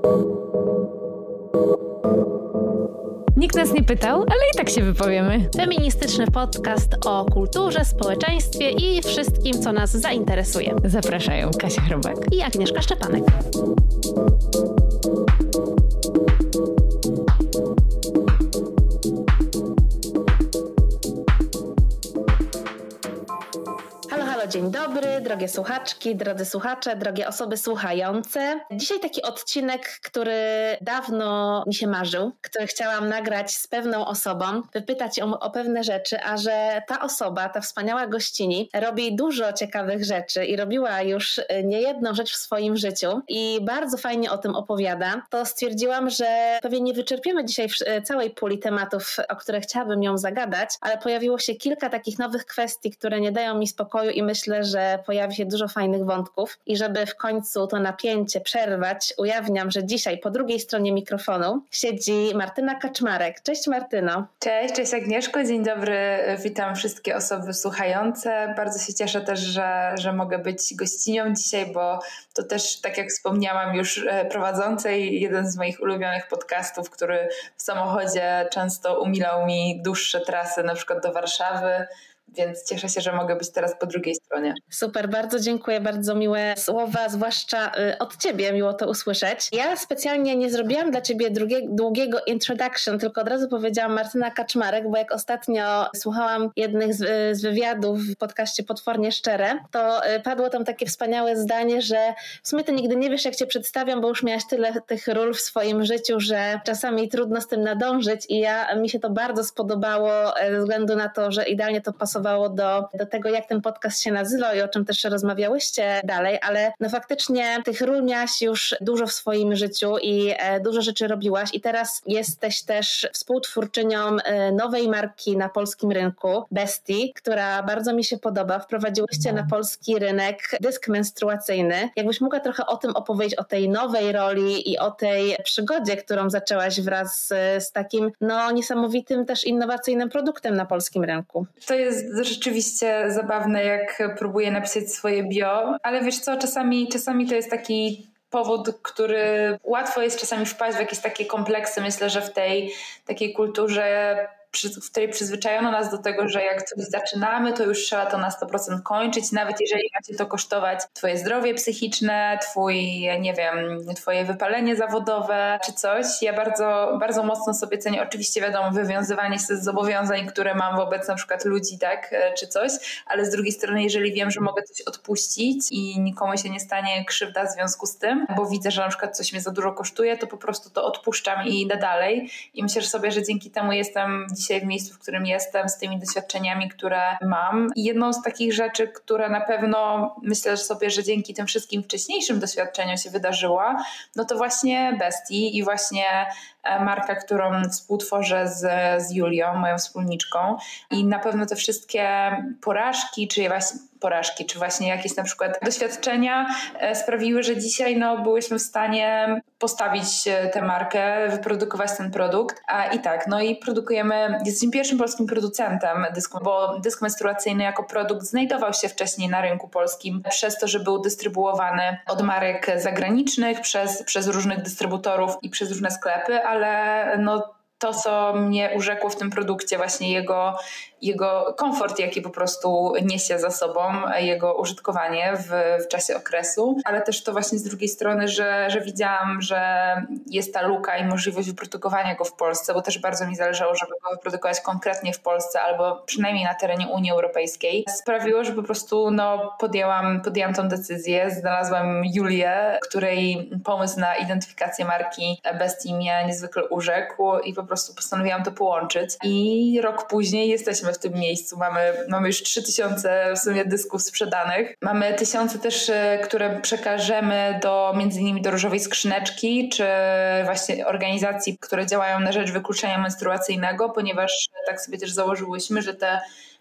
Nikt nas nie pytał, ale i tak się wypowiemy. Feministyczny podcast o kulturze, społeczeństwie i wszystkim, co nas zainteresuje. Zapraszają Kasia Chrobak I Agnieszka Szczepanek. Dzień dobry, drogie słuchaczki, drodzy słuchacze, drogie osoby słuchające. Dzisiaj taki odcinek, który dawno mi się marzył, który chciałam nagrać z pewną osobą, wypytać ją o pewne rzeczy, a że ta osoba, ta wspaniała gościni robi dużo ciekawych rzeczy i robiła już niejedną rzecz w swoim życiu i bardzo fajnie o tym opowiada, to stwierdziłam, że pewnie nie wyczerpiemy dzisiaj całej puli tematów, o które chciałabym ją zagadać, ale pojawiło się kilka takich nowych kwestii, które nie dają mi spokoju i myślę, że pojawi się dużo fajnych wątków i żeby w końcu to napięcie przerwać, ujawniam, że dzisiaj po drugiej stronie mikrofonu siedzi Martyna Kaczmarek. Cześć Martyno. Cześć Agnieszko, dzień dobry, witam wszystkie osoby słuchające. Bardzo się cieszę też, że mogę być gościnią dzisiaj, bo to też, tak jak wspomniałam już prowadzącej, jeden z moich ulubionych podcastów, który w samochodzie często umilał mi dłuższe trasy, na przykład do Warszawy. Więc cieszę się, że mogę być teraz po drugiej stronie. Super, bardzo dziękuję, bardzo miłe słowa, zwłaszcza od Ciebie, miło to usłyszeć. Ja specjalnie nie zrobiłam dla Ciebie długiego introduction, tylko od razu powiedziałam Martyna Kaczmarek, bo jak ostatnio słuchałam jednych z wywiadów w podcaście Potwornie Szczere, to padło tam takie wspaniałe zdanie, że w sumie Ty nigdy nie wiesz, jak Cię przedstawiam, bo już miałaś tyle tych ról w swoim życiu, że czasami trudno z tym nadążyć i mi się to bardzo spodobało ze względu na to, że idealnie to pasowało do tego, jak ten podcast się nazywał i o czym też rozmawiałyście dalej, ale no faktycznie tych ról miałaś już dużo w swoim życiu i dużo rzeczy robiłaś i teraz jesteś też współtwórczynią nowej marki na polskim rynku, Bestii, która bardzo mi się podoba. Wprowadziłyście na polski rynek dysk menstruacyjny. Jakbyś mogła trochę o tym opowiedzieć, o tej nowej roli i o tej przygodzie, którą zaczęłaś wraz z takim niesamowitym też innowacyjnym produktem na polskim rynku. To jest rzeczywiście zabawne, jak próbuję napisać swoje bio, ale wiesz co, czasami to jest taki powód, który łatwo jest czasami wpaść w jakieś takie kompleksy. Myślę, że w tej takiej kulturze, w której przyzwyczajono nas do tego, że jak coś zaczynamy, to już trzeba to na 100% kończyć, nawet jeżeli ma cię to kosztować twoje zdrowie psychiczne, twoje wypalenie zawodowe czy coś. Ja bardzo, bardzo mocno sobie cenię, oczywiście wiadomo, wywiązywanie się z zobowiązań, które mam wobec na przykład ludzi, tak, czy coś, ale z drugiej strony, jeżeli wiem, że mogę coś odpuścić i nikomu się nie stanie krzywda w związku z tym, bo widzę, że na przykład coś mnie za dużo kosztuje, to po prostu to odpuszczam i idę dalej i myślę sobie, że dzięki temu jestem dzisiaj w miejscu, w którym jestem, z tymi doświadczeniami, które mam. I jedną z takich rzeczy, która na pewno myślę sobie, że dzięki tym wszystkim wcześniejszym doświadczeniom się wydarzyła, no to właśnie Bestii i właśnie marka, którą współtworzę z Julią, moją wspólniczką. I na pewno te wszystkie porażki, czy właśnie jakieś na przykład doświadczenia sprawiły, że dzisiaj byłyśmy w stanie postawić tę markę, wyprodukować ten produkt. I produkujemy, jesteśmy pierwszym polskim producentem dysku, bo dysk menstruacyjny jako produkt znajdował się wcześniej na rynku polskim przez to, że był dystrybuowany od marek zagranicznych, przez różnych dystrybutorów i przez różne sklepy, ale to, co mnie urzekło w tym produkcie, właśnie jego komfort, jaki po prostu niesie za sobą, jego użytkowanie w czasie okresu, ale też to właśnie z drugiej strony, że widziałam, że jest ta luka i możliwość wyprodukowania go w Polsce, bo też bardzo mi zależało, żeby go wyprodukować konkretnie w Polsce albo przynajmniej na terenie Unii Europejskiej. Sprawiło, że po prostu podjęłam tą decyzję. Znalazłam Julię, której pomysł na identyfikację marki Bestii mnie niezwykle urzekł i po prostu postanowiłam to połączyć. I rok później jesteśmy w tym miejscu. Mamy już 3000 w sumie dysków sprzedanych. Mamy tysiące też, które przekażemy między innymi do Różowej Skrzyneczki, czy właśnie organizacji, które działają na rzecz wykluczenia menstruacyjnego, ponieważ tak sobie też założyłyśmy, że te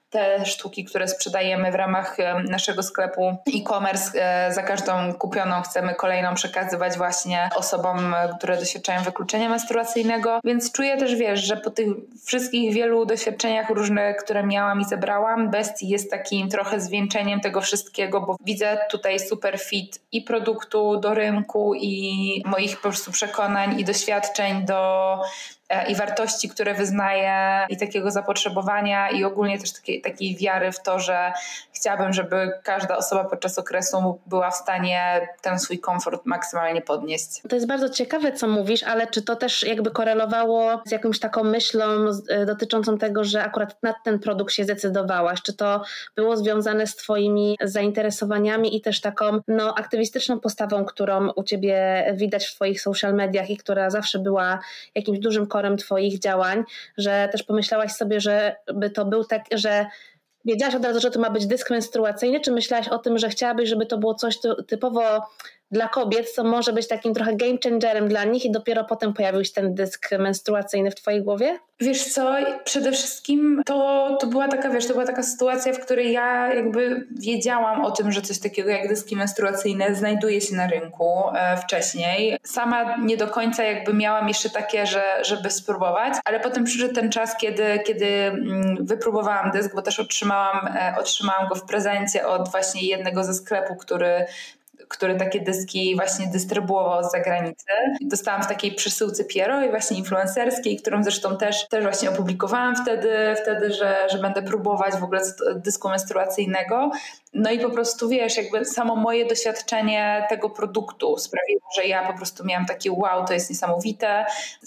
te sztuki, które sprzedajemy w ramach naszego sklepu e-commerce, za każdą kupioną chcemy kolejną przekazywać właśnie osobom, które doświadczają wykluczenia menstruacyjnego, więc czuję też, wiesz, że po tych wszystkich wielu doświadczeniach różnych, które miałam i zebrałam, Bestii jest takim trochę zwieńczeniem tego wszystkiego, bo widzę tutaj super fit i produktu do rynku i moich po prostu przekonań i doświadczeń i wartości, które wyznaję i takiego zapotrzebowania i ogólnie też takiej wiary w to, że chciałabym, żeby każda osoba podczas okresu była w stanie ten swój komfort maksymalnie podnieść. To jest bardzo ciekawe, co mówisz, ale czy to też jakby korelowało z jakąś taką myślą dotyczącą tego, że akurat na ten produkt się zdecydowałaś? Czy to było związane z twoimi zainteresowaniami i też taką aktywistyczną postawą, którą u ciebie widać w twoich social mediach i która zawsze była jakimś dużym korem twoich działań, że też pomyślałaś sobie, że by to był tak, że wiedziałaś od razu, że to ma być dysk menstruacyjny, czy myślałaś o tym, że chciałabyś, żeby to było coś typowo dla kobiet, co może być takim trochę game changerem dla nich i dopiero potem pojawił się ten dysk menstruacyjny w twojej głowie? Wiesz co, przede wszystkim to była taka, to była taka sytuacja, w której ja jakby wiedziałam o tym, że coś takiego jak dyski menstruacyjne znajduje się na rynku wcześniej. Sama nie do końca jakby miałam jeszcze takie, żeby spróbować, ale potem przyszedł ten czas, kiedy wypróbowałam dysk, bo też otrzymałam go w prezencie od właśnie jednego ze sklepów, który takie dyski właśnie dystrybuował z zagranicy. Dostałam w takiej przesyłce Piero i właśnie influencerskiej, którą zresztą też właśnie opublikowałam wtedy, że będę próbować w ogóle dysku menstruacyjnego. No i po prostu wiesz, jakby samo moje doświadczenie tego produktu sprawiło, że ja po prostu miałam takie wow, to jest niesamowite.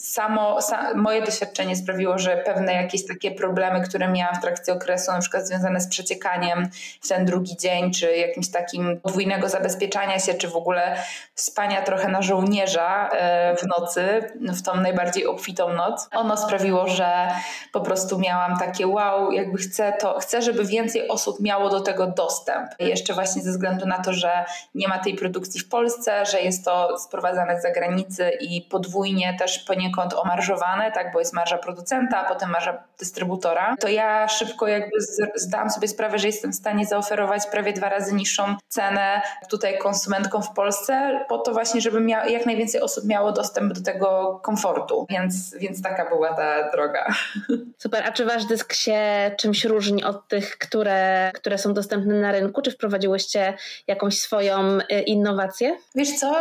Moje doświadczenie sprawiło, że pewne jakieś takie problemy, które miałam w trakcie okresu, na przykład związane z przeciekaniem w ten drugi dzień, czy jakimś takim podwójnego zabezpieczania się, czy w ogóle spania trochę na żołnierza w nocy, w tą najbardziej obfitą noc. Ono sprawiło, że po prostu miałam takie wow, jakby chcę, żeby więcej osób miało do tego dostęp. Jeszcze właśnie ze względu na to, że nie ma tej produkcji w Polsce, że jest to sprowadzane z zagranicy i podwójnie też poniekąd omarżowane, tak, bo jest marża producenta, a potem marża dystrybutora, to ja szybko jakby zdałam sobie sprawę, że jestem w stanie zaoferować prawie 2 razy niższą cenę tutaj konsumentkom w Polsce, po to właśnie, żeby jak najwięcej osób miało dostęp do tego komfortu, więc taka była ta droga. Super, a czy wasz dysk się czymś różni od tych, które są dostępne na rynku? Czy wprowadziłyście jakąś swoją innowację? Wiesz co,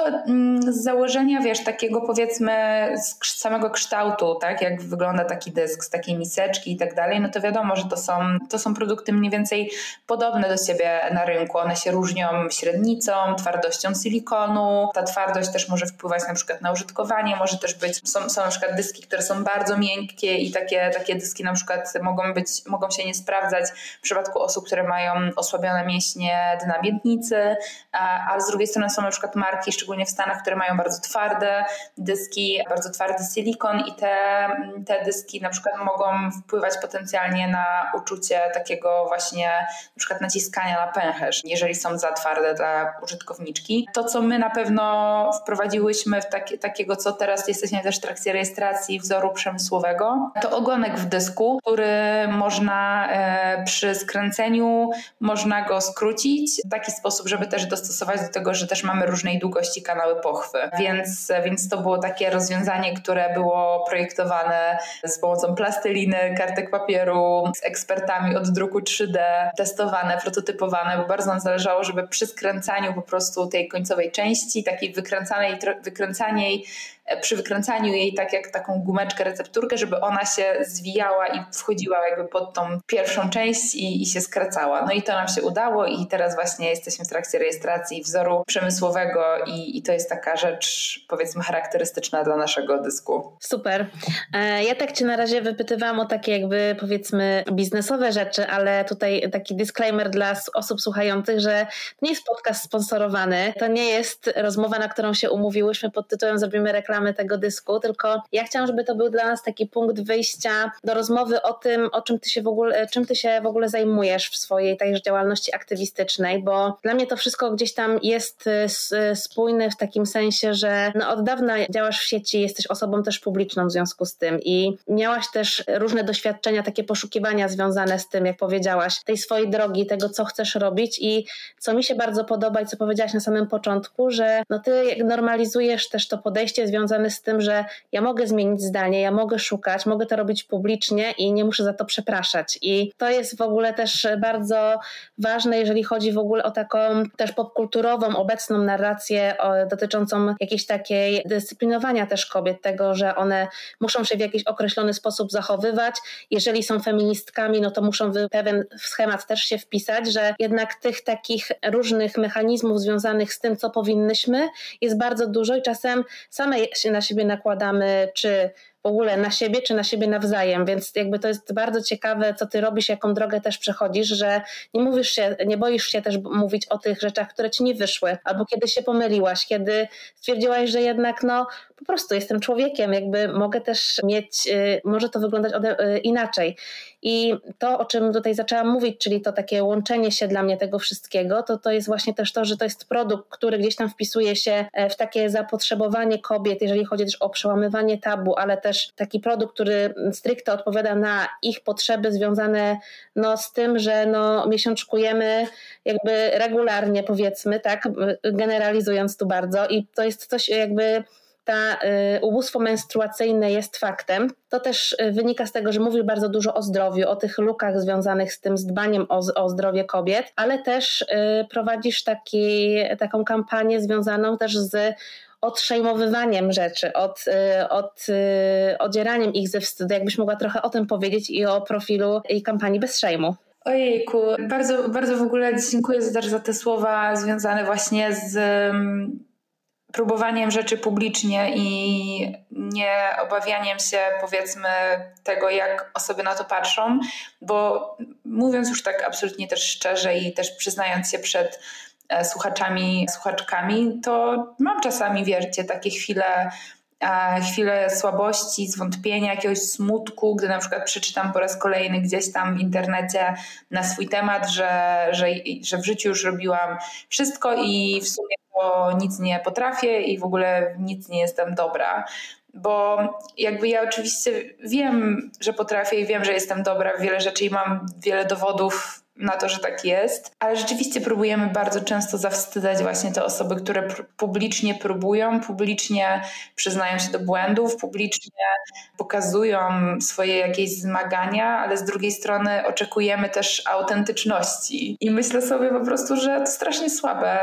z założenia, takiego powiedzmy z samego kształtu, tak, jak wygląda taki dysk, z takiej miseczki i tak dalej, no to wiadomo, że to są produkty mniej więcej podobne do siebie na rynku. One się różnią średnicą, twardością silikonu. Ta twardość też może wpływać na przykład na użytkowanie, może też być, są na przykład dyski, które są bardzo miękkie i takie dyski na przykład mogą się nie sprawdzać w przypadku osób, które mają osłabione mięśnie dna miednicy, a z drugiej strony są na przykład marki, szczególnie w Stanach, które mają bardzo twarde dyski, bardzo twardy silikon i te dyski na przykład mogą wpływać potencjalnie na uczucie takiego właśnie na przykład naciskania na pęcherz, jeżeli są za twarde dla użytkowniczki. To, co my na pewno wprowadziłyśmy w takiego, co teraz jesteśmy też w trakcie rejestracji wzoru przemysłowego, to ogonek w dysku, który można przy skręceniu można go skrócić w taki sposób, żeby też dostosować do tego, że też mamy różnej długości kanały pochwy. Więc to było takie rozwiązanie, które było projektowane z pomocą plasteliny, kartek papieru, z ekspertami od druku 3D, testowane, prototypowane, bo bardzo nam zależało, żeby przy skręcaniu po prostu tej końcowej części, takiej przy wykręcaniu jej tak jak taką gumeczkę, recepturkę, żeby ona się zwijała i wchodziła jakby pod tą pierwszą część i się skracała. No i to nam się udało i teraz właśnie jesteśmy w trakcie rejestracji wzoru przemysłowego i to jest taka rzecz, powiedzmy, charakterystyczna dla naszego dysku. Super. Ja tak cię na razie wypytywałam o takie jakby, powiedzmy, biznesowe rzeczy, ale tutaj taki disclaimer dla osób słuchających, że to nie jest podcast sponsorowany, przygotowany. To nie jest rozmowa, na którą się umówiłyśmy pod tytułem zrobimy reklamy tego dysku, tylko ja chciałam, żeby to był dla nas taki punkt wyjścia do rozmowy o tym, o czym czym ty się w ogóle zajmujesz w swojej tej działalności aktywistycznej, bo dla mnie to wszystko gdzieś tam jest spójne w takim sensie, że od dawna działasz w sieci, jesteś osobą też publiczną w związku z tym i miałaś też różne doświadczenia, takie poszukiwania związane z tym, jak powiedziałaś, tej swojej drogi, tego, co chcesz robić i co mi się bardzo podoba i co powiedziałaś na samym początku, że ty normalizujesz też to podejście związane z tym, że ja mogę zmienić zdanie, ja mogę szukać, mogę to robić publicznie i nie muszę za to przepraszać. I to jest w ogóle też bardzo ważne, jeżeli chodzi w ogóle o taką też popkulturową, obecną narrację dotyczącą jakiejś takiej dyscyplinowania też kobiet, tego, że one muszą się w jakiś określony sposób zachowywać. Jeżeli są feministkami, to muszą w pewien schemat też się wpisać, że jednak tych takich różnych mechanizmów związanych z tym, co powinnyśmy, jest bardzo dużo i czasem same się na siebie nakładamy, czy w ogóle na siebie, czy na siebie nawzajem, więc jakby to jest bardzo ciekawe, co ty robisz, jaką drogę też przechodzisz, że nie boisz się też mówić o tych rzeczach, które ci nie wyszły, albo kiedy się pomyliłaś, kiedy stwierdziłaś, że jednak po prostu jestem człowiekiem, jakby mogę też może to wyglądać inaczej. I to, o czym tutaj zaczęłam mówić, czyli to takie łączenie się dla mnie tego wszystkiego, to jest właśnie też to, że to jest produkt, który gdzieś tam wpisuje się w takie zapotrzebowanie kobiet, jeżeli chodzi też o przełamywanie tabu, ale też taki produkt, który stricte odpowiada na ich potrzeby związane z tym, że miesiączkujemy jakby regularnie, powiedzmy, tak, generalizując tu bardzo i to jest coś jakby ubóstwo menstruacyjne jest faktem. To też wynika z tego, że mówisz bardzo dużo o zdrowiu, o tych lukach związanych z tym, z dbaniem o zdrowie kobiet, ale też prowadzisz taką kampanię związaną też z odszejmowywaniem rzeczy, odzieraniem ich ze wstydu. Jakbyś mogła trochę o tym powiedzieć i o profilu i kampanii Bez Szejmu. Ojejku, bardzo, bardzo w ogóle dziękuję też za te słowa związane właśnie z próbowaniem rzeczy publicznie i nie obawianiem się, powiedzmy, tego, jak osoby na to patrzą, bo mówiąc już tak absolutnie też szczerze i też przyznając się przed słuchaczami, słuchaczkami, to mam czasami, wiercie, takie chwile słabości, zwątpienia, jakiegoś smutku, gdy na przykład przeczytam po raz kolejny gdzieś tam w internecie na swój temat, że w życiu już robiłam wszystko i w sumie to nic nie potrafię i w ogóle nic nie jestem dobra. Bo jakby ja oczywiście wiem, że potrafię i wiem, że jestem dobra w wiele rzeczy i mam wiele dowodów na to, że tak jest, ale rzeczywiście próbujemy bardzo często zawstydzać właśnie te osoby, które publicznie próbują, publicznie przyznają się do błędów, publicznie pokazują swoje jakieś zmagania, ale z drugiej strony oczekujemy też autentyczności. I myślę sobie po prostu, że to strasznie słabe,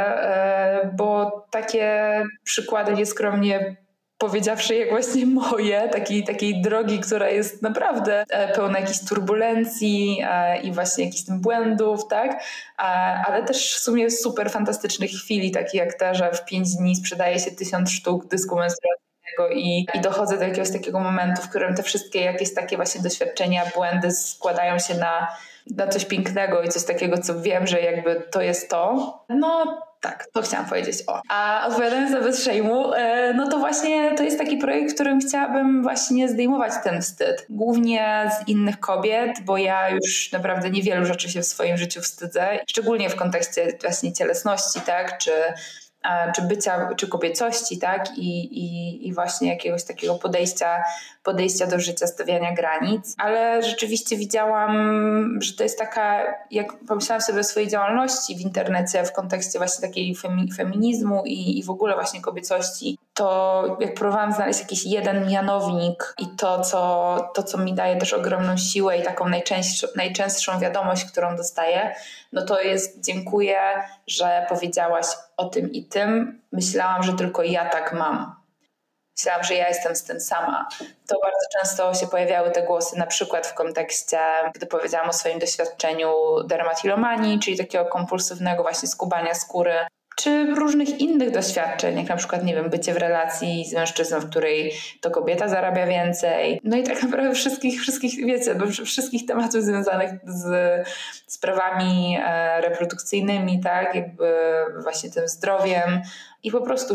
bo takie przykłady nieskromnie powiedziawszy, jak właśnie moje, takiej drogi, która jest naprawdę pełna jakichś turbulencji i właśnie jakichś tym błędów, tak? Ale też w sumie super fantastycznych chwili, takie jak ta, że w 5 dni sprzedaje się 1000 sztuk dysku menstruacyjnego i dochodzę do jakiegoś takiego momentu, w którym te wszystkie jakieś takie właśnie doświadczenia, błędy składają się na coś pięknego i coś takiego, co wiem, że jakby to jest to. Tak, to chciałam powiedzieć. A odpowiadając na Bez Szejmu, to właśnie to jest taki projekt, w którym chciałabym właśnie zdejmować ten wstyd. Głównie z innych kobiet, bo ja już naprawdę niewielu rzeczy się w swoim życiu wstydzę. Szczególnie w kontekście właśnie cielesności, tak, czy bycia, czy kobiecości, tak, i właśnie jakiegoś takiego podejścia do życia, stawiania granic. Ale rzeczywiście widziałam, że to jest taka, jak pomyślałam sobie o swojej działalności w internecie w kontekście właśnie takiej feminizmu i w ogóle właśnie kobiecości, to jak próbowałam znaleźć jakiś jeden mianownik i to, co mi daje też ogromną siłę i taką najczęstszą wiadomość, którą dostaję, to jest: dziękuję, że powiedziałaś o tym i tym. Myślałam, że tylko ja tak mam. Myślałam, że ja jestem z tym sama. To bardzo często się pojawiały te głosy, na przykład w kontekście, gdy powiedziałam o swoim doświadczeniu dermatillomanii, czyli takiego kompulsywnego właśnie skubania skóry, czy różnych innych doświadczeń, jak na przykład, nie wiem, bycie w relacji z mężczyzną, w której to kobieta zarabia więcej. No i tak naprawdę wszystkich wiecie, wszystkich tematów związanych z sprawami reprodukcyjnymi, tak, jakby właśnie tym zdrowiem i po prostu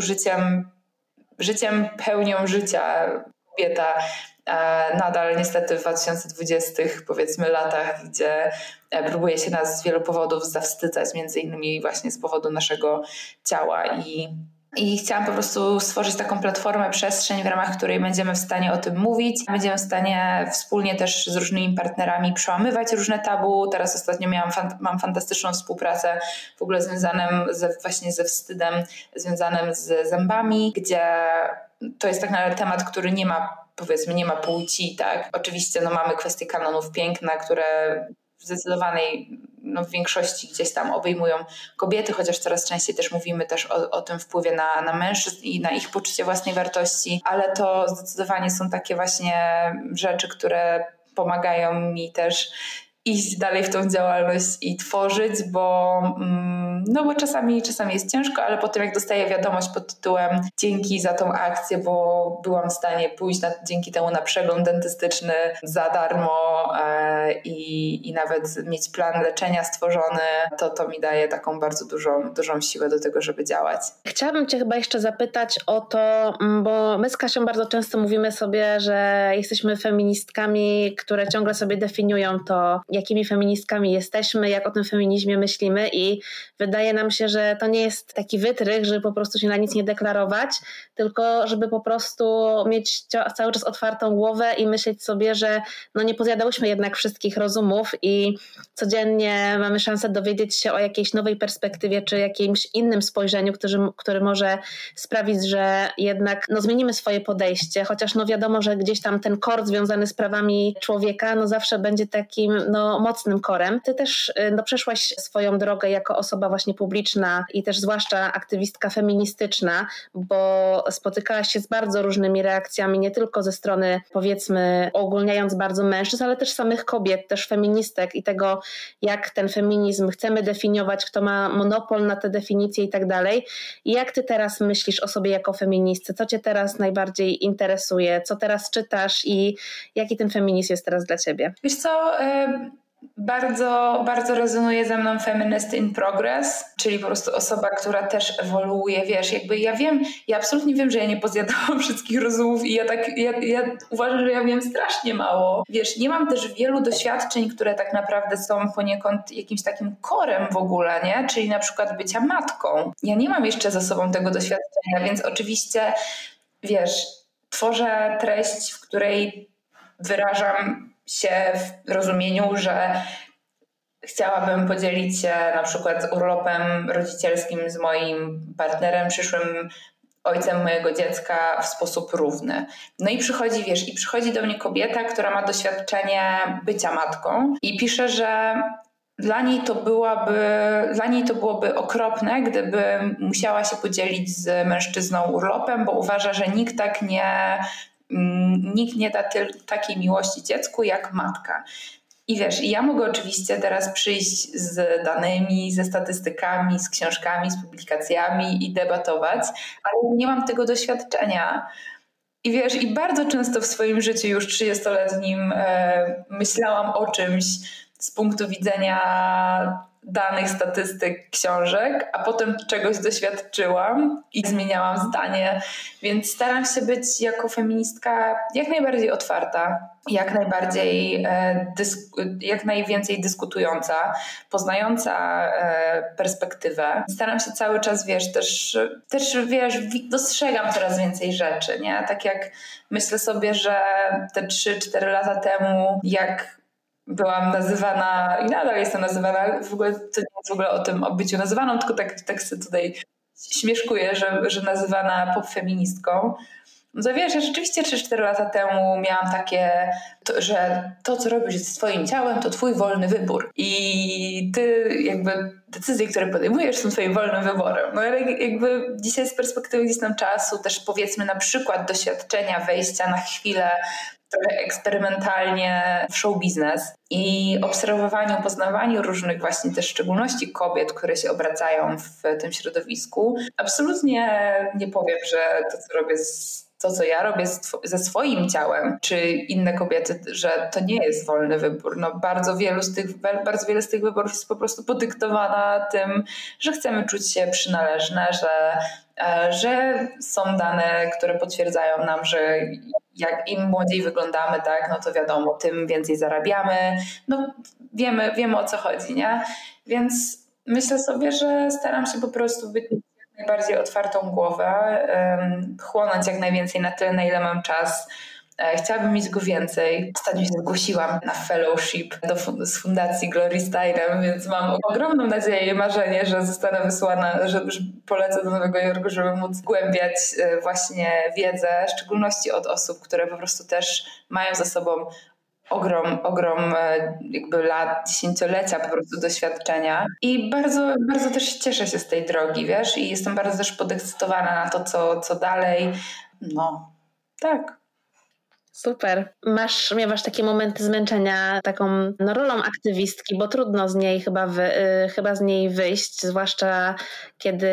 życiem, pełnią życia. Kobieta nadal niestety w 2020 powiedzmy latach, gdzie próbuje się nas z wielu powodów zawstydzać, między innymi właśnie z powodu naszego ciała i chciałam po prostu stworzyć taką platformę, przestrzeń, w ramach której będziemy w stanie o tym mówić. Będziemy w stanie wspólnie też z różnymi partnerami przełamywać różne tabu. Teraz ostatnio mam fantastyczną współpracę w ogóle związaną właśnie ze wstydem, związanym z zębami, gdzie to jest tak naprawdę temat, który nie ma płci, tak? Oczywiście mamy kwestie kanonów piękna, które w zdecydowanej w większości gdzieś tam obejmują kobiety, chociaż coraz częściej też mówimy też o tym wpływie na mężczyzn i na ich poczucie własnej wartości, ale to zdecydowanie są takie właśnie rzeczy, które pomagają mi też iść dalej w tą działalność i tworzyć, bo czasami jest ciężko, ale potem jak dostaję wiadomość pod tytułem dzięki za tą akcję, bo byłam w stanie pójść dzięki temu na przegląd dentystyczny za darmo i nawet mieć plan leczenia stworzony, to mi daje taką bardzo dużą siłę do tego, żeby działać. Chciałabym Cię chyba jeszcze zapytać o to, bo my z Kasią bardzo często mówimy sobie, że jesteśmy feministkami, które ciągle sobie definiują to, jakimi feministkami jesteśmy, jak o tym feminizmie myślimy i wydaje nam się, że to nie jest taki wytrych, żeby po prostu się na nic nie deklarować, tylko żeby po prostu mieć cały czas otwartą głowę i myśleć sobie, że nie pozjadałyśmy jednak wszystkich rozumów i codziennie mamy szansę dowiedzieć się o jakiejś nowej perspektywie czy jakimś innym spojrzeniu, który może sprawić, że jednak zmienimy swoje podejście, chociaż wiadomo, że gdzieś tam ten kor związany z prawami człowieka zawsze będzie takim mocnym korem. Ty też przeszłaś swoją drogę jako osoba właśnie publiczna i też zwłaszcza aktywistka feministyczna, bo spotykałaś się z bardzo różnymi reakcjami, nie tylko ze strony, powiedzmy, ogólniając bardzo mężczyzn, ale też samych kobiet, też feministek i tego, jak ten feminizm chcemy definiować, kto ma monopol na te definicje i tak dalej. I jak ty teraz myślisz o sobie jako feministce? Co cię teraz najbardziej interesuje? Co teraz czytasz i jaki ten feminizm jest teraz dla ciebie? Wiesz co, bardzo, bardzo rezonuje ze mną feminist in progress, czyli po prostu osoba, która też ewoluuje, wiesz, jakby ja absolutnie wiem, że ja nie pozjadałam wszystkich rozumów i ja uważam, że ja wiem strasznie mało. Wiesz, nie mam też wielu doświadczeń, które tak naprawdę są poniekąd jakimś takim korem w ogóle, nie? Czyli na przykład bycia matką. Ja nie mam jeszcze za sobą tego doświadczenia, więc oczywiście, wiesz, tworzę treść, w której wyrażam się w rozumieniu, że chciałabym podzielić się na przykład z urlopem rodzicielskim z moim partnerem, przyszłym ojcem mojego dziecka w sposób równy. No i przychodzi do mnie kobieta, która ma doświadczenie bycia matką i pisze, że dla niej to byłoby okropne, gdyby musiała się podzielić z mężczyzną urlopem, bo uważa, że nikt nie da takiej miłości dziecku jak matka. I wiesz, ja mogę oczywiście teraz przyjść z danymi, ze statystykami, z książkami, z publikacjami i debatować, ale nie mam tego doświadczenia. I wiesz, i bardzo często w swoim życiu już 30-letnim myślałam o czymś z punktu widzenia danych, statystyk, książek, a potem czegoś doświadczyłam i zmieniałam zdanie, więc staram się być jako feministka jak najbardziej otwarta, jak najwięcej dyskutująca, poznająca perspektywę. Staram się cały czas, dostrzegam coraz więcej rzeczy, nie? Tak jak myślę sobie, że te 3-4 lata temu, jak byłam nazywana i nadal jestem nazywana, w ogóle to nie jest w ogóle o byciu nazywaną, tylko tak sobie tutaj śmieszkuję, że nazywana popfeministką, Wiesz, ja rzeczywiście 3-4 lata temu miałam takie, że to, co robisz z twoim ciałem, to twój wolny wybór. I ty jakby decyzje, które podejmujesz, są twoim wolnym wyborem. No ale jakby dzisiaj z perspektywy gdzieś tam czasu, też powiedzmy na przykład doświadczenia wejścia na chwilę trochę eksperymentalnie w show biznes i obserwowaniu, poznawaniu różnych właśnie też szczególności kobiet, które się obracają w tym środowisku. Absolutnie nie powiem, że to, co ja robię ze swoim ciałem, czy inne kobiety, że to nie jest wolny wybór. No bardzo wiele z tych wyborów jest po prostu podyktowana tym, że chcemy czuć się przynależne, że są dane, które potwierdzają nam, że jak im młodziej wyglądamy, tak, no to wiadomo, tym więcej zarabiamy. No wiemy o co chodzi, nie? Więc myślę sobie, że staram się po prostu być najbardziej otwartą głowę, chłonąć jak najwięcej na tyle, na ile mam czas. Chciałabym mieć go więcej. Ostatnio się zgłosiłam na fellowship z Fundacji Glory Steinem, więc mam ogromną nadzieję i marzenie, że zostanę wysłana, że polecę do Nowego Jorku, żeby móc zgłębiać właśnie wiedzę, w szczególności od osób, które po prostu też mają za sobą ogrom jakby lat, dziesięciolecia po prostu doświadczenia i bardzo, bardzo też cieszę się z tej drogi, wiesz, i jestem bardzo też podekscytowana na to, co dalej. No, tak. Super. Miewasz takie momenty zmęczenia taką rolą aktywistki, bo trudno z niej chyba z niej wyjść, zwłaszcza kiedy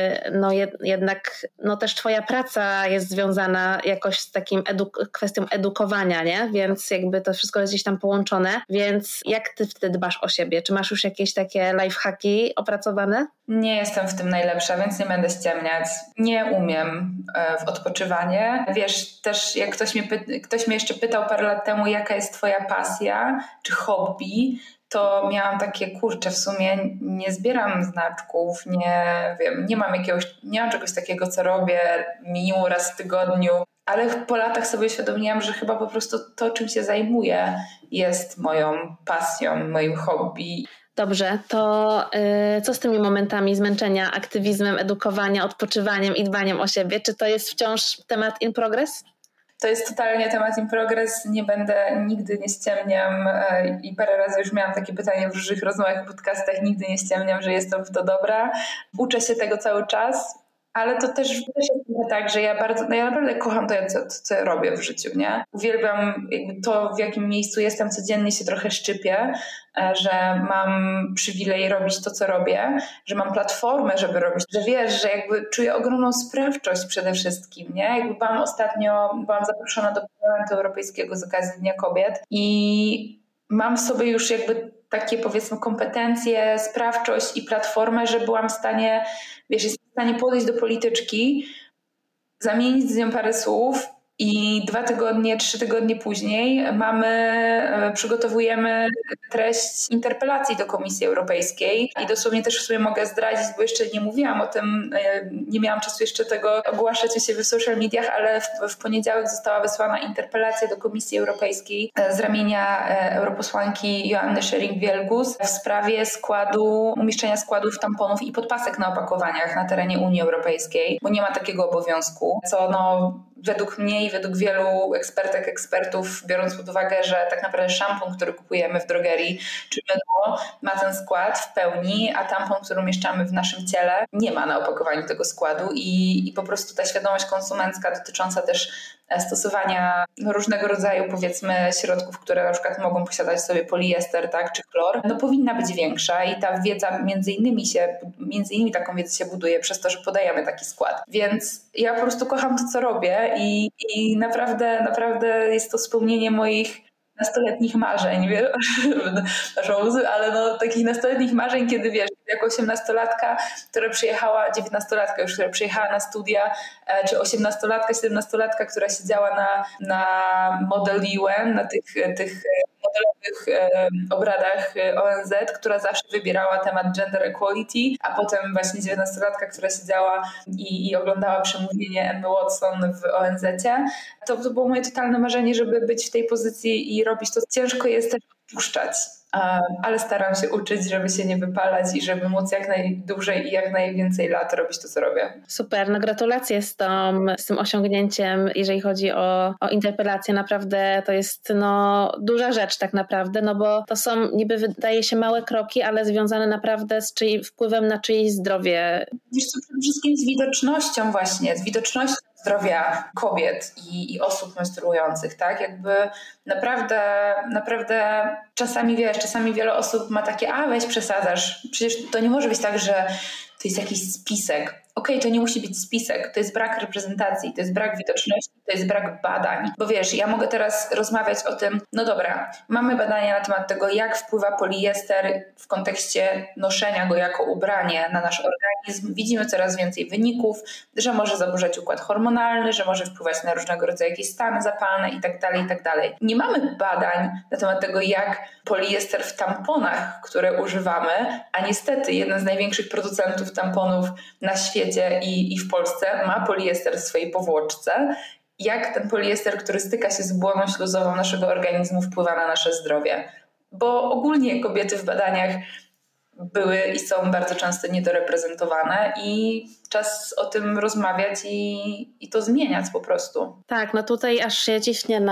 jednak też twoja praca jest związana jakoś z takim kwestią edukowania, nie? Więc jakby to wszystko jest gdzieś tam połączone. Więc jak ty wtedy dbasz o siebie? Czy masz już jakieś takie lifehacki opracowane? Nie jestem w tym najlepsza, więc nie będę ściemniać. Nie umiem w odpoczywanie. Wiesz, też jak ktoś mnie jeszcze pytał parę lat temu, jaka jest twoja pasja czy hobby, to miałam takie, kurczę, w sumie nie zbieram znaczków, nie mam czegoś takiego, co robię minimum raz w tygodniu, ale po latach sobie uświadomiłam, że chyba po prostu to, czym się zajmuję, jest moją pasją, moim hobby. Dobrze, to co z tymi momentami zmęczenia, aktywizmem, edukowania, odpoczywaniem i dbaniem o siebie? Czy to jest wciąż temat in progress? To jest totalnie temat in progress, nigdy nie ściemniam i parę razy już miałam takie pytanie w różnych rozmowach, podcastach, nigdy nie ściemniam, że jestem w to dobra. Uczę się tego cały czas, ale to też jest tak, że ja naprawdę kocham to, co ja robię w życiu, nie? Uwielbiam to, w jakim miejscu jestem, codziennie się trochę szczypię, że mam przywilej robić to, co robię, że mam platformę, żeby robić, że wiesz, że jakby czuję ogromną sprawczość przede wszystkim, nie? Jakby byłam zaproszona do Parlamentu Europejskiego z okazji Dnia Kobiet i mam w sobie już jakby takie, powiedzmy, kompetencje, sprawczość i platformę, że byłam w stanie, jestem w stanie podejść do polityczki, zamienić z nią parę słów i 2 tygodnie, 3 tygodnie później przygotowujemy treść interpelacji do Komisji Europejskiej i dosłownie też w sumie mogę zdradzić, bo jeszcze nie mówiłam o tym, nie miałam czasu jeszcze tego ogłaszać u siebie w social mediach, ale w poniedziałek została wysłana interpelacja do Komisji Europejskiej z ramienia europosłanki Joanny Schering-Wielgus w sprawie umieszczenia składów tamponów i podpasek na opakowaniach na terenie Unii Europejskiej, bo nie ma takiego obowiązku, co według mnie i według wielu ekspertów, biorąc pod uwagę, że tak naprawdę szampon, który kupujemy w drogerii, czy mydło, ma ten skład w pełni, a tampon, który umieszczamy w naszym ciele, nie ma na opakowaniu tego składu i po prostu ta świadomość konsumencka dotycząca też stosowania różnego rodzaju, powiedzmy, środków, które na przykład mogą posiadać w sobie poliester, tak, czy chlor, powinna być większa i ta wiedza między innymi taką wiedzę się buduje przez to, że podajemy taki skład. Więc ja po prostu kocham to, co robię i naprawdę jest to spełnienie moich nastoletnich marzeń, ale takich nastoletnich marzeń, kiedy jako 18-latka, która przyjechała, 19-latka już, która przyjechała na studia, czy 18-latka, 17-latka, która siedziała na Model UN, na tych modelowych obradach ONZ, która zawsze wybierała temat gender equality, a potem właśnie 19-latka, która siedziała i oglądała przemówienie Emmy Watson w ONZ-cie. To było moje totalne marzenie, żeby być w tej pozycji i robić to. Ciężko jest też odpuszczać. ale staram się uczyć, żeby się nie wypalać i żeby móc jak najdłużej i jak najwięcej lat robić to, co robię. Super, no gratulacje z tym osiągnięciem, jeżeli chodzi o interpelację. Naprawdę to jest duża rzecz tak naprawdę, no bo to są niby wydaje się małe kroki, ale związane naprawdę z wpływem na czyjeś zdrowie. Wiesz co, przede wszystkim z widocznością właśnie, z widocznością zdrowia kobiet i osób menstruujących, tak? Jakby naprawdę czasami wiele osób ma takie, weź przesadzasz. Przecież to nie może być tak, że to jest jakiś spisek. Okej, to nie musi być spisek, to jest brak reprezentacji, to jest brak widoczności, to jest brak badań. Bo wiesz, ja mogę teraz rozmawiać o tym, no dobra, mamy badania na temat tego, jak wpływa poliester w kontekście noszenia go jako ubranie na nasz organizm. Widzimy coraz więcej wyników, że może zaburzać układ hormonalny, że może wpływać na różnego rodzaju jakieś stany zapalne itd. Nie mamy badań na temat tego, jak poliester w tamponach, które używamy, a niestety jeden z największych producentów tamponów na świecie i w Polsce ma poliester w swojej powłoczce, jak ten poliester, który styka się z błoną śluzową naszego organizmu, wpływa na nasze zdrowie. Bo ogólnie kobiety w badaniach były i są bardzo często niedoreprezentowane i czas o tym rozmawiać i to zmieniać po prostu. Tak, no tutaj aż się ciśnie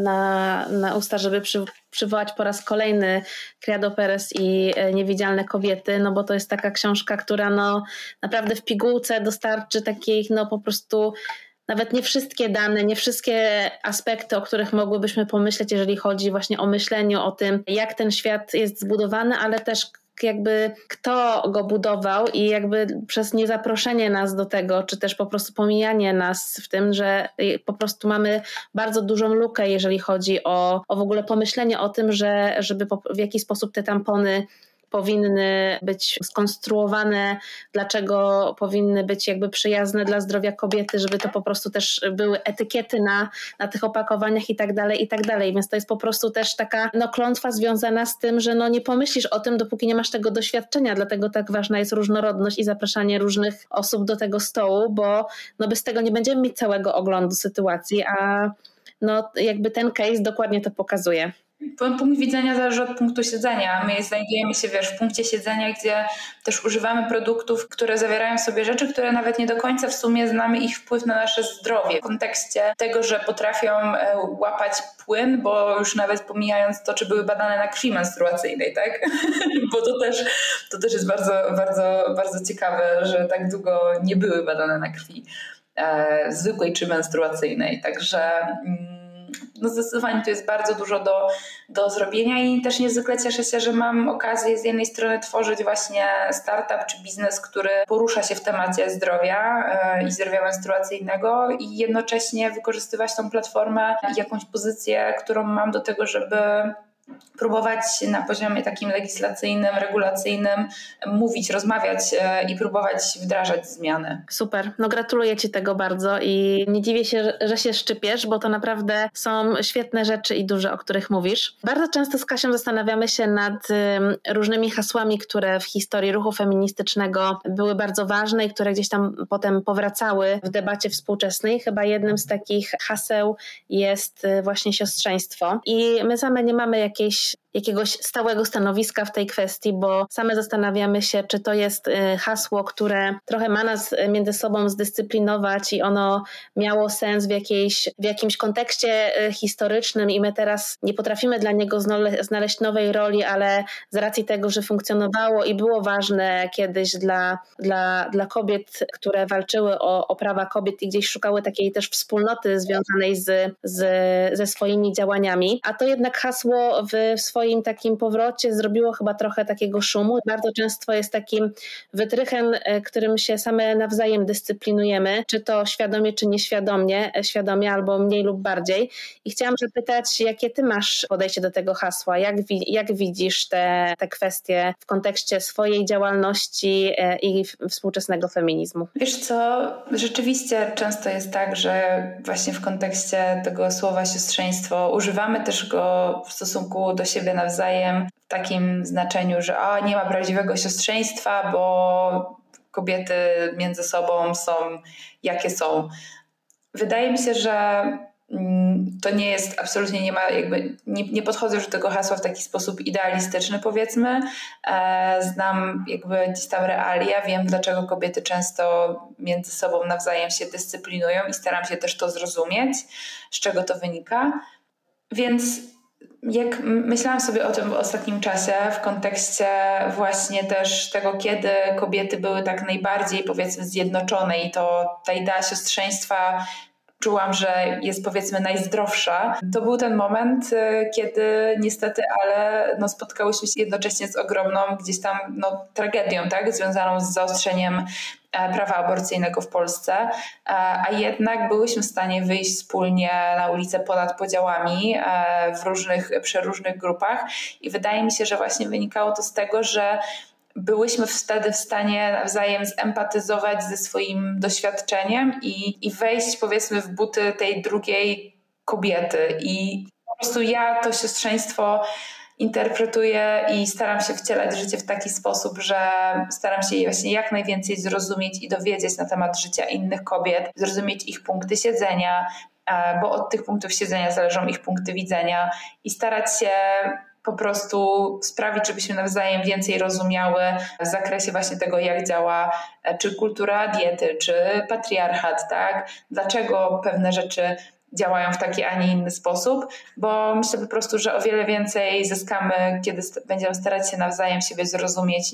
na usta, żeby przywołać po raz kolejny Criado Perez i Niewidzialne kobiety, no bo to jest taka książka, która naprawdę w pigułce dostarczy takich po prostu nawet nie wszystkie dane, nie wszystkie aspekty, o których mogłybyśmy pomyśleć, jeżeli chodzi właśnie o myśleniu o tym, jak ten świat jest zbudowany, ale też jakby kto go budował i jakby przez niezaproszenie nas do tego, czy też po prostu pomijanie nas w tym, że po prostu mamy bardzo dużą lukę, jeżeli chodzi o w ogóle pomyślenie o tym, żeby w jaki sposób te tampony powinny być skonstruowane, dlaczego powinny być jakby przyjazne dla zdrowia kobiety, żeby to po prostu też były etykiety na tych opakowaniach i tak dalej. Więc to jest po prostu też taka klątwa związana z tym, że nie pomyślisz o tym, dopóki nie masz tego doświadczenia, dlatego tak ważna jest różnorodność i zapraszanie różnych osób do tego stołu, bo bez tego nie będziemy mieć całego oglądu sytuacji, a jakby ten case dokładnie to pokazuje. Punkt widzenia zależy od punktu siedzenia. My znajdujemy się, w punkcie siedzenia, gdzie też używamy produktów, które zawierają w sobie rzeczy, które nawet nie do końca w sumie znamy ich wpływ na nasze zdrowie. W kontekście tego, że potrafią łapać płyn, bo już nawet pomijając to, czy były badane na krwi menstruacyjnej, tak? Bo to też jest bardzo, bardzo, bardzo ciekawe, że tak długo nie były badane na krwi zwykłej czy menstruacyjnej. Także zdecydowanie tu jest bardzo dużo do zrobienia i też niezwykle cieszę się, że mam okazję z jednej strony tworzyć właśnie startup czy biznes, który porusza się w temacie zdrowia i zdrowia menstruacyjnego i jednocześnie wykorzystywać tą platformę i jakąś pozycję, którą mam do tego, żeby próbować na poziomie takim legislacyjnym, regulacyjnym mówić, rozmawiać i próbować wdrażać zmiany. Super, gratuluję Ci tego bardzo i nie dziwię się, że się szczypiesz, bo to naprawdę są świetne rzeczy i duże, o których mówisz. Bardzo często z Kasią zastanawiamy się nad różnymi hasłami, które w historii ruchu feministycznego były bardzo ważne i które gdzieś tam potem powracały w debacie współczesnej. Chyba jednym z takich haseł jest właśnie siostrzeństwo i my same nie mamy jakiegoś stałego stanowiska w tej kwestii, bo same zastanawiamy się, czy to jest hasło, które trochę ma nas między sobą zdyscyplinować i ono miało sens w jakimś kontekście historycznym i my teraz nie potrafimy dla niego znaleźć nowej roli, ale z racji tego, że funkcjonowało i było ważne kiedyś dla kobiet, które walczyły o prawa kobiet i gdzieś szukały takiej też wspólnoty związanej ze swoimi działaniami, a to jednak hasło w swoim takim powrocie zrobiło chyba trochę takiego szumu. Bardzo często jest takim wytrychem, którym się same nawzajem dyscyplinujemy, czy to świadomie, czy świadomie albo mniej lub bardziej. I chciałam zapytać, jakie ty masz podejście do tego hasła? Jak widzisz te kwestie w kontekście swojej działalności i współczesnego feminizmu? Wiesz co, rzeczywiście często jest tak, że właśnie w kontekście tego słowa siostrzeństwo używamy też go w stosunku do siebie nawzajem w takim znaczeniu, że nie ma prawdziwego siostrzeństwa, bo kobiety między sobą są jakie są. Wydaje mi się, że to nie jest, absolutnie nie ma nie podchodzę już do tego hasła w taki sposób idealistyczny, powiedzmy. Znam gdzieś tam realia, wiem, dlaczego kobiety często między sobą nawzajem się dyscyplinują i staram się też to zrozumieć, z czego to wynika. Więc jak myślałam sobie o tym w ostatnim czasie w kontekście właśnie też tego, kiedy kobiety były tak najbardziej, powiedzmy, zjednoczone i to ta idea siostrzeństwa czułam, że jest, powiedzmy, najzdrowsza. To był ten moment, kiedy niestety, ale spotkałyśmy się jednocześnie z ogromną gdzieś tam tragedią, tak, związaną z zaostrzeniem prawa aborcyjnego w Polsce, a jednak byłyśmy w stanie wyjść wspólnie na ulicę ponad podziałami w przeróżnych grupach i wydaje mi się, że właśnie wynikało to z tego, że byłyśmy wtedy w stanie nawzajem zempatyzować ze swoim doświadczeniem i wejść, powiedzmy, w buty tej drugiej kobiety. I po prostu ja to siostrzeństwo interpretuję i staram się wcielać życie w taki sposób, że staram się właśnie jak najwięcej zrozumieć i dowiedzieć na temat życia innych kobiet, zrozumieć ich punkty siedzenia, bo od tych punktów siedzenia zależą ich punkty widzenia i starać się po prostu sprawić, żebyśmy nawzajem więcej rozumiały w zakresie właśnie tego, jak działa czy kultura diety, czy patriarchat, tak? Dlaczego pewne rzeczy działają w taki, a nie inny sposób, bo myślę po prostu, że o wiele więcej zyskamy, kiedy będziemy starać się nawzajem siebie zrozumieć,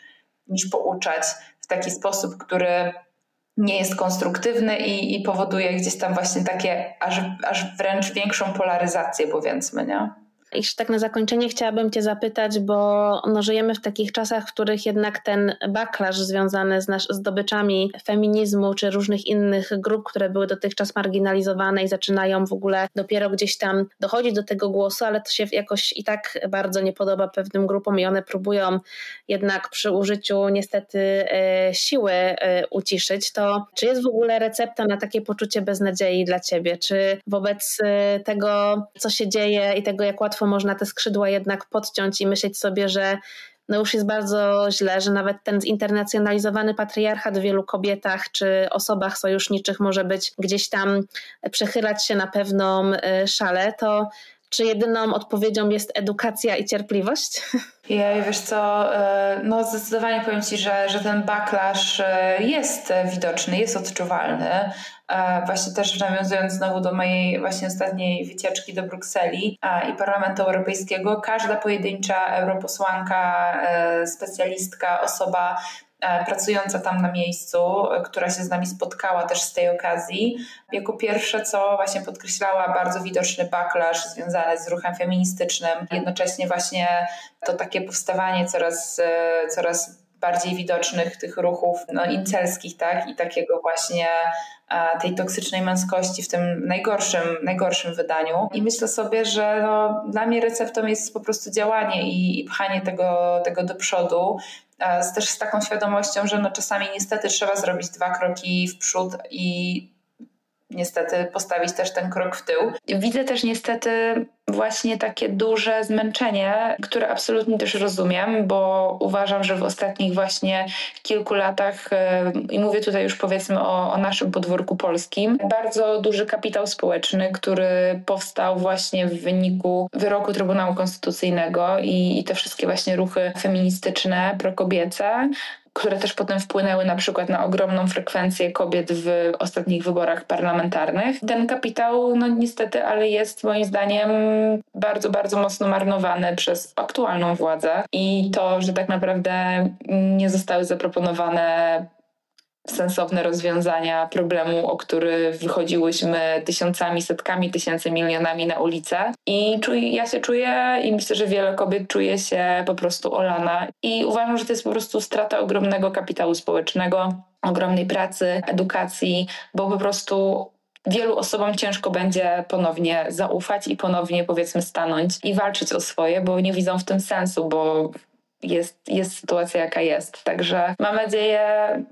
niż pouczać w taki sposób, który nie jest konstruktywny i powoduje gdzieś tam właśnie takie aż wręcz większą polaryzację, powiedzmy, nie? I tak na zakończenie chciałabym Cię zapytać, bo żyjemy w takich czasach, w których jednak ten backlash związany z zdobyczami feminizmu czy różnych innych grup, które były dotychczas marginalizowane i zaczynają w ogóle dopiero gdzieś tam dochodzić do tego głosu, ale to się jakoś i tak bardzo nie podoba pewnym grupom i one próbują jednak przy użyciu niestety siły uciszyć. To czy jest w ogóle recepta na takie poczucie beznadziei dla Ciebie? Czy wobec tego, co się dzieje i tego, jak łatwo można te skrzydła jednak podciąć i myśleć sobie, że już jest bardzo źle, że nawet ten zinternacjonalizowany patriarchat w wielu kobietach czy osobach sojuszniczych może być gdzieś tam przechylać się na pewną szalę, to czy jedyną odpowiedzią jest edukacja i cierpliwość? Wiesz co, zdecydowanie powiem Ci, że ten backlash jest widoczny, jest odczuwalny. Właśnie też nawiązując znowu do mojej właśnie ostatniej wycieczki do Brukseli i Parlamentu Europejskiego, każda pojedyncza europosłanka, specjalistka, osoba pracująca tam na miejscu, która się z nami spotkała też z tej okazji, jako pierwsze co właśnie podkreślała bardzo widoczny backlash związany z ruchem feministycznym. Jednocześnie właśnie to takie powstawanie coraz bardziej widocznych tych ruchów incelskich, tak? I takiego właśnie tej toksycznej męskości w tym najgorszym wydaniu. I myślę sobie, że dla mnie receptą jest po prostu działanie i pchanie tego do przodu. Też z taką świadomością, że czasami niestety trzeba zrobić 2 kroki w przód i niestety postawić też ten krok w tył. Widzę też niestety właśnie takie duże zmęczenie, które absolutnie też rozumiem, bo uważam, że w ostatnich właśnie kilku latach, i mówię tutaj już powiedzmy o naszym podwórku polskim, bardzo duży kapitał społeczny, który powstał właśnie w wyniku wyroku Trybunału Konstytucyjnego i te wszystkie właśnie ruchy feministyczne, prokobiece, które też potem wpłynęły na przykład na ogromną frekwencję kobiet w ostatnich wyborach parlamentarnych. Ten kapitał, niestety, ale jest moim zdaniem bardzo, bardzo mocno marnowany przez aktualną władzę i to, że tak naprawdę nie zostały zaproponowane sensowne rozwiązania problemu, o który wychodziłyśmy tysiącami, setkami tysięcy, milionami na ulicę. I ja się czuję i myślę, że wiele kobiet czuje się po prostu olana. I uważam, że to jest po prostu strata ogromnego kapitału społecznego, ogromnej pracy, edukacji, bo po prostu wielu osobom ciężko będzie ponownie zaufać i ponownie, powiedzmy, stanąć i walczyć o swoje, bo nie widzą w tym sensu, bo jest sytuacja jaka jest. Także mam nadzieję,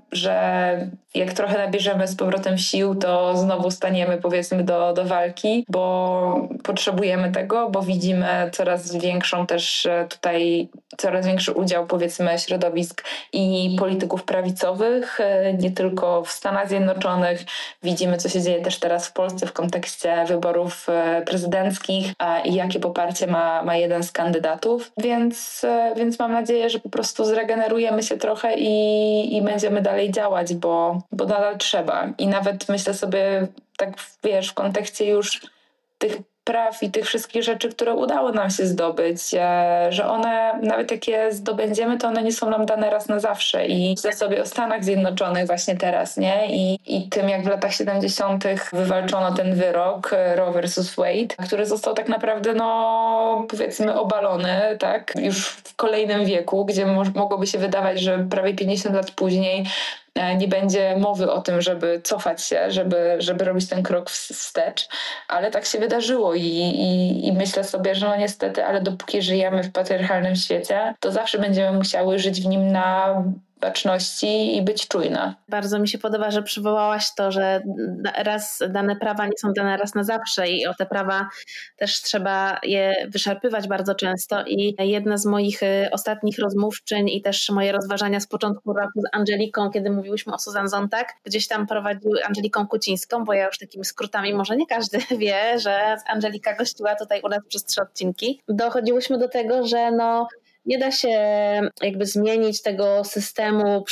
że jak trochę nabierzemy z powrotem sił, to znowu staniemy, powiedzmy, do walki, bo potrzebujemy tego, bo widzimy coraz większą też tutaj coraz większy udział, powiedzmy, środowisk i polityków prawicowych, nie tylko w Stanach Zjednoczonych. Widzimy, co się dzieje też teraz w Polsce w kontekście wyborów prezydenckich i jakie poparcie ma jeden z kandydatów. Więc mam nadzieję, że po prostu zregenerujemy się trochę i będziemy dalej działać, bo nadal trzeba. I nawet myślę sobie, tak wiesz, w kontekście już tych praw i tych wszystkich rzeczy, które udało nam się zdobyć, że one, nawet jak je zdobędziemy, to one nie są nam dane raz na zawsze. I myślę sobie o Stanach Zjednoczonych właśnie teraz, nie? I tym, jak w latach 70. wywalczono ten wyrok Roe versus Wade, który został tak naprawdę, powiedzmy, obalony, tak? Już w kolejnym wieku, gdzie mogłoby się wydawać, że prawie 50 lat później nie będzie mowy o tym, żeby cofać się, żeby robić ten krok wstecz, ale tak się wydarzyło i myślę sobie, że niestety, ale dopóki żyjemy w patriarchalnym świecie, to zawsze będziemy musiały żyć w nim na baczności i być czujna. Bardzo mi się podoba, że przywołałaś to, że dane prawa nie są dane raz na zawsze i o te prawa też trzeba je wyszarpywać bardzo często i jedna z moich ostatnich rozmówczyń i też moje rozważania z początku roku z Angeliką, kiedy mówiłyśmy o Susan Sontag, gdzieś tam prowadziły Angeliką Kucińską, bo ja już takimi skrótami, może nie każdy wie, że Angelika gościła tutaj u nas przez 3 odcinki. Dochodziłyśmy do tego, że nie da się jakby zmienić tego systemu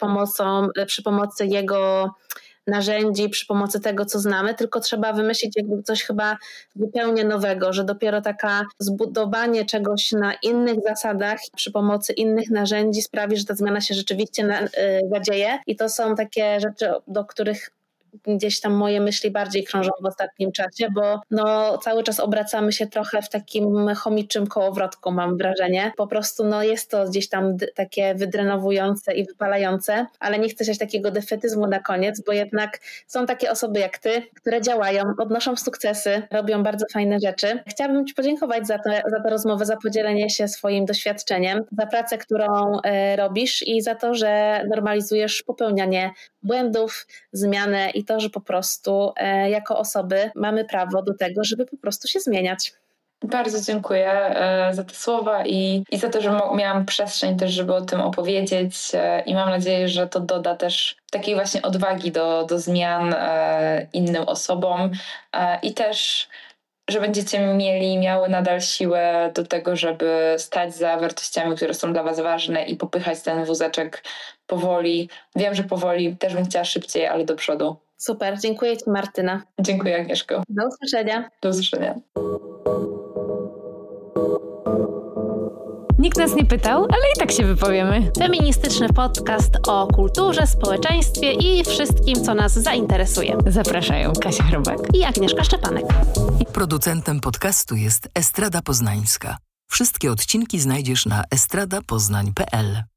przy pomocy jego narzędzi, przy pomocy tego, co znamy, tylko trzeba wymyślić jakby coś chyba zupełnie nowego, że dopiero zbudowanie czegoś na innych zasadach przy pomocy innych narzędzi sprawi, że ta zmiana się rzeczywiście zadzieje i to są takie rzeczy, do których gdzieś tam moje myśli bardziej krążą w ostatnim czasie, bo cały czas obracamy się trochę w takim chomiczym kołowrotku, mam wrażenie. Po prostu jest to gdzieś tam takie wydrenowujące i wypalające, ale nie chcę się takiego defetyzmu na koniec, bo jednak są takie osoby jak ty, które działają, odnoszą sukcesy, robią bardzo fajne rzeczy. Chciałabym ci podziękować za tę rozmowę, za podzielenie się swoim doświadczeniem, za pracę, którą robisz i za to, że normalizujesz popełnianie błędów, zmianę i to, że po prostu jako osoby mamy prawo do tego, żeby po prostu się zmieniać. Bardzo dziękuję za te słowa i za to, że miałam przestrzeń też, żeby o tym opowiedzieć i mam nadzieję, że to doda też takiej właśnie odwagi do zmian innym osobom i też, że będziecie miały nadal siłę do tego, żeby stać za wartościami, które są dla was ważne i popychać ten wózeczek powoli. Wiem, że powoli, też bym chciała szybciej, ale do przodu. Super, dziękuję ci, Martyna. Dziękuję, Agnieszko. Do usłyszenia. Do usłyszenia. Nikt nas nie pytał, ale i tak się wypowiemy. Feministyczny podcast o kulturze, społeczeństwie i wszystkim, co nas zainteresuje. Zapraszają Kasia Chrobak I Agnieszka Szczepanek. Producentem podcastu jest Estrada Poznańska. Wszystkie odcinki znajdziesz na estradapoznań.pl.